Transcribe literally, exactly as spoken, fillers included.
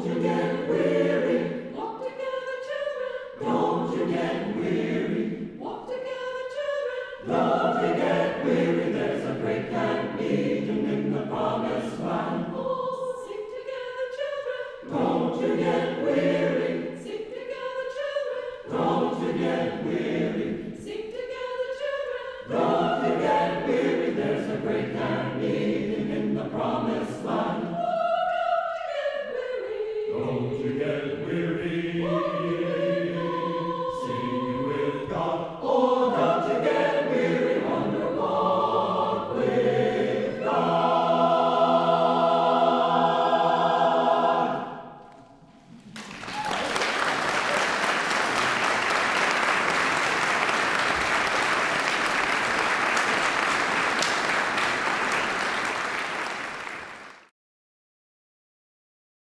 Don't you get weary. Walk together, children. Don't you get weary. Walk together, children. Don't you get weary. There's a great camp meeting in the promised land. Oh, sing together, children. Don't you get weary. Sing together, children. Don't you get weary. Sing together, children. Don't you get weary. There's a great camp meeting.